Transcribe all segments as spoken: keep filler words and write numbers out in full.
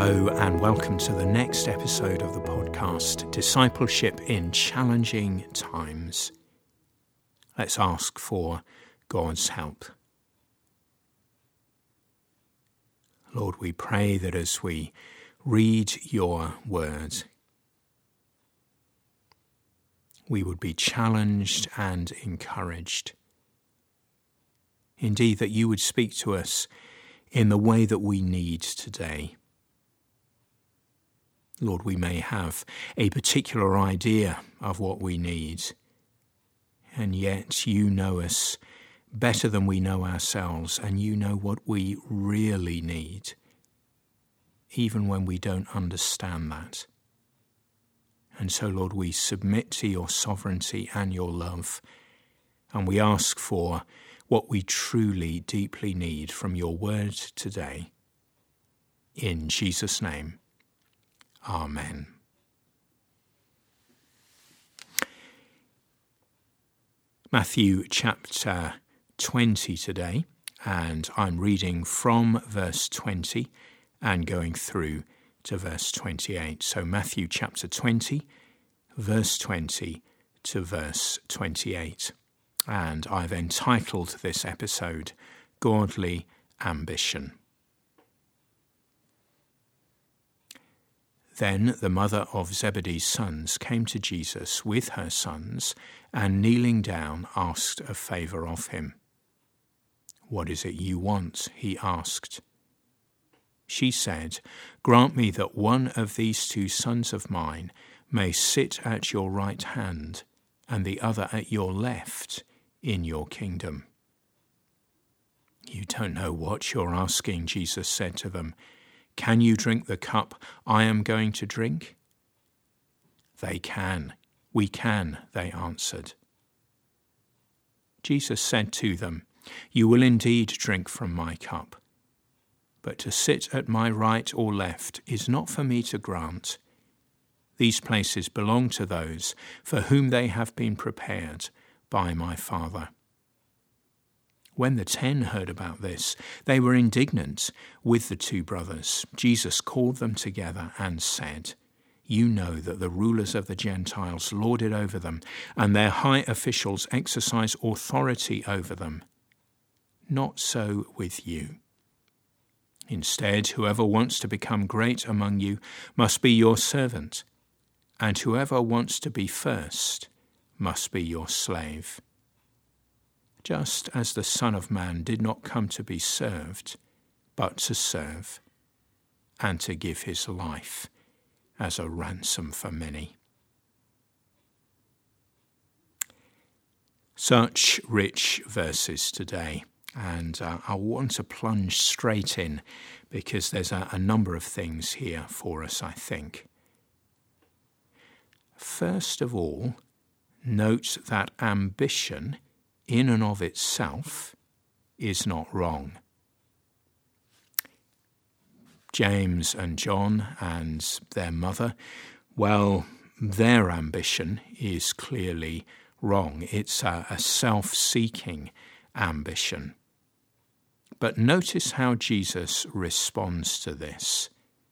Hello and welcome to the next episode of the podcast, Discipleship in Challenging Times. Let's ask for God's help. Lord, we pray that as we read your word, we would be challenged and encouraged. Indeed, that you would speak to us in the way that we need today. Lord, we may have a particular idea of what we need, and yet you know us better than we know ourselves, and you know what we really need, even when we don't understand that. And so, Lord, we submit to your sovereignty and your love, and we ask for what we truly, deeply need from your word today. In Jesus' name. Amen. Matthew chapter twenty today, and I'm reading from verse twenty and going through to verse twenty-eight. So Matthew chapter twenty, verse twenty to verse twenty-eight. And I've entitled this episode, Godly Ambition. Then the mother of Zebedee's sons came to Jesus with her sons, and kneeling down asked a favour of him. "What is it you want?" he asked. She said, "Grant me that one of these two sons of mine may sit at your right hand, and the other at your left in your kingdom." "You don't know what you're asking," Jesus said to them. "Can you drink the cup I am going to drink?" They can. "We can," they answered. Jesus said to them, "You will indeed drink from my cup, but to sit at my right or left is not for me to grant. These places belong to those for whom they have been prepared by my Father." When the ten heard about this, they were indignant with the two brothers. Jesus called them together and said, "You know that the rulers of the Gentiles lord it over them, and their high officials exercise authority over them. Not so with you. Instead, whoever wants to become great among you must be your servant, and whoever wants to be first must be your slave. Just as the Son of Man did not come to be served, but to serve, and to give his life as a ransom for many." Such rich verses today, and uh, I want to plunge straight in because there's a, a number of things here for us, I think. First of all, note that ambition in and of itself is not wrong. James and John and their mother, well, their ambition is clearly wrong. It's a, a self-seeking ambition. But notice how Jesus responds to this.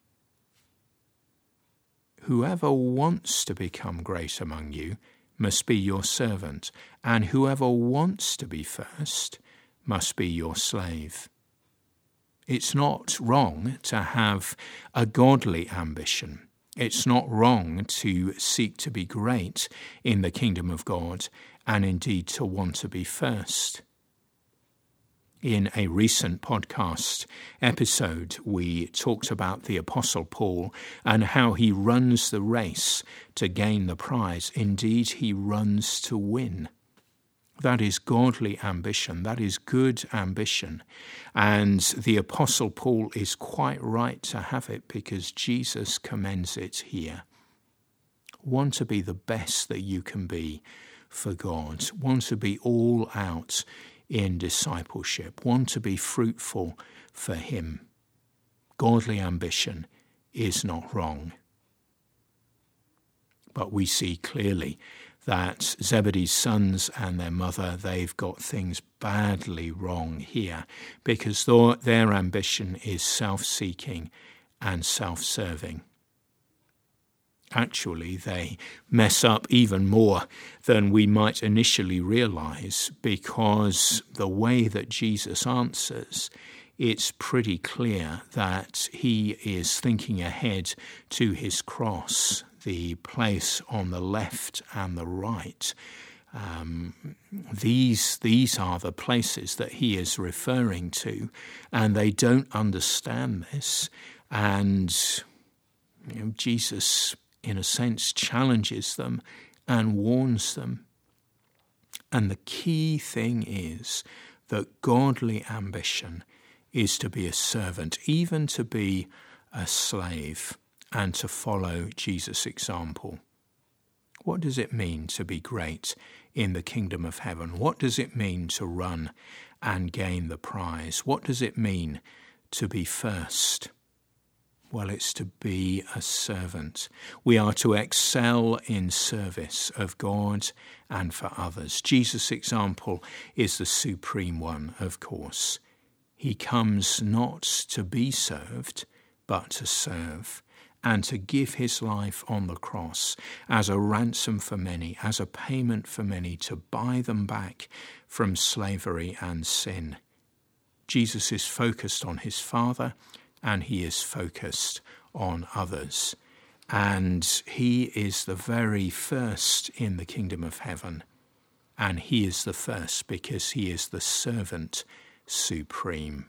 "Whoever wants to become great among you must be your servant, and whoever wants to be first must be your slave." It's not wrong to have a godly ambition. It's not wrong to seek to be great in the kingdom of God, and indeed to want to be first. In a recent podcast episode, we talked about the Apostle Paul and how he runs the race to gain the prize. Indeed, he runs to win. That is godly ambition. That is good ambition. And the Apostle Paul is quite right to have it because Jesus commends it here. Want to be the best that you can be for God. Want to be all out in discipleship, want to be fruitful for him. Godly ambition is not wrong. But we see clearly that Zebedee's sons and their mother, they've got things badly wrong here because their ambition is self-seeking and self-serving. Actually, they mess up even more than we might initially realize, because the way that Jesus answers, it's pretty clear that he is thinking ahead to his cross, the place on the left and the right. Um, these, these are the places that he is referring to, and they don't understand this. And you know, Jesus, in a sense, challenges them and warns them. And the key thing is that godly ambition is to be a servant, even to be a slave, and to follow Jesus' example. What does it mean to be great in the kingdom of heaven? What does it mean to run and gain the prize? What does it mean to be first? Well, it's to be a servant. We are to excel in service of God and for others. Jesus' example is the supreme one, of course. He comes not to be served, but to serve, and to give his life on the cross as a ransom for many, as a payment for many, to buy them back from slavery and sin. Jesus is focused on his Father, and he is focused on others. And he is the very first in the kingdom of heaven. And he is the first because he is the servant supreme.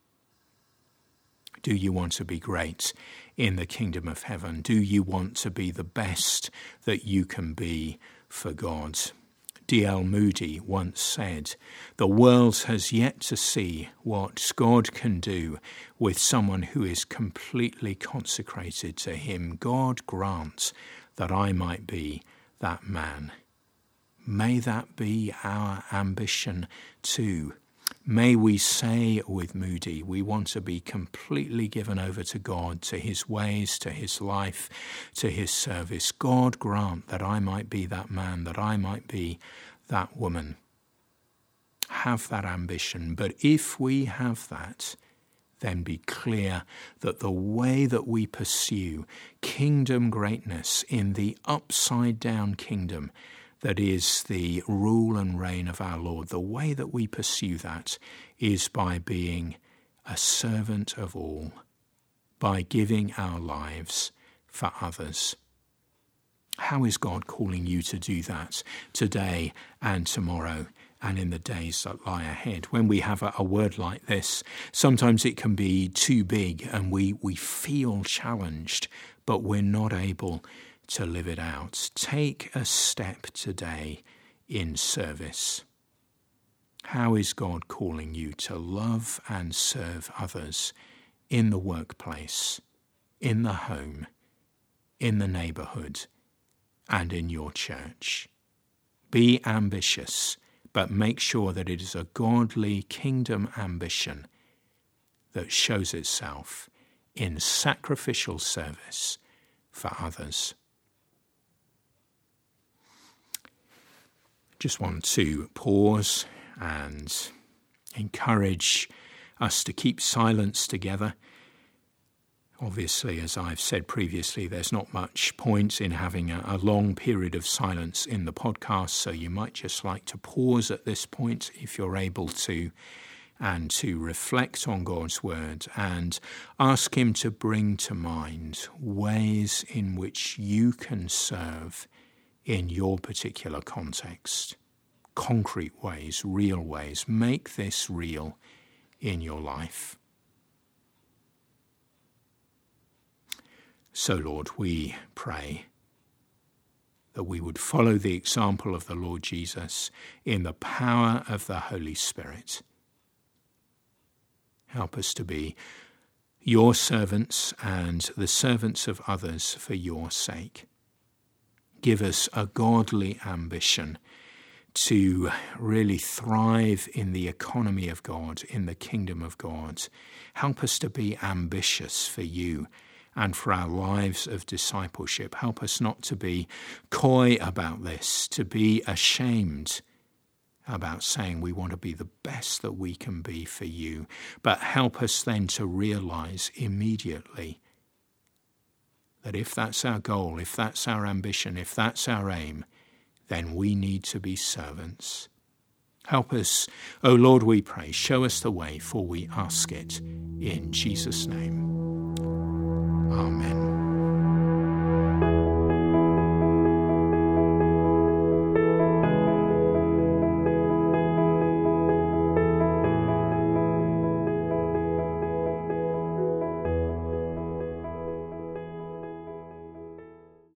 Do you want to be great in the kingdom of heaven? Do you want to be the best that you can be for God? D L Moody once said, "The world has yet to see what God can do with someone who is completely consecrated to him. God grant that I might be that man." May that be our ambition too. May we say with Moody, we want to be completely given over to God, to his ways, to his life, to his service. God grant that I might be that man, that I might be that woman. Have that ambition. But if we have that, then be clear that the way that we pursue kingdom greatness in the upside down kingdom that is the rule and reign of our Lord, the way that we pursue that is by being a servant of all, by giving our lives for others. How is God calling you to do that today and tomorrow and in the days that lie ahead? When we have a, a word like this, sometimes it can be too big and we, we feel challenged, but we're not able to live it out. Take a step today in service. How is God calling you to love and serve others in the workplace, in the home, in the neighborhood, and in your church? Be ambitious, but make sure that it is a godly kingdom ambition that shows itself in sacrificial service for others. Just want to pause and encourage us to keep silence together. Obviously, as I've said previously, there's not much point in having a, a long period of silence in the podcast, so you might just like to pause at this point if you're able to, and to reflect on God's word and ask him to bring to mind ways in which you can serve in your particular context. Concrete ways, real ways. Make this real in your life. So, Lord, we pray that we would follow the example of the Lord Jesus in the power of the Holy Spirit. Help us to be your servants and the servants of others for your sake. Give us a godly ambition to really thrive in the economy of God, in the kingdom of God. Help us to be ambitious for you and for our lives of discipleship. Help us not to be coy about this, to be ashamed about saying we want to be the best that we can be for you, but help us then to realize immediately that if that's our goal, if that's our ambition, if that's our aim, then we need to be servants. Help us, O Lord, we pray. Show us the way, for we ask it in Jesus' name. Amen.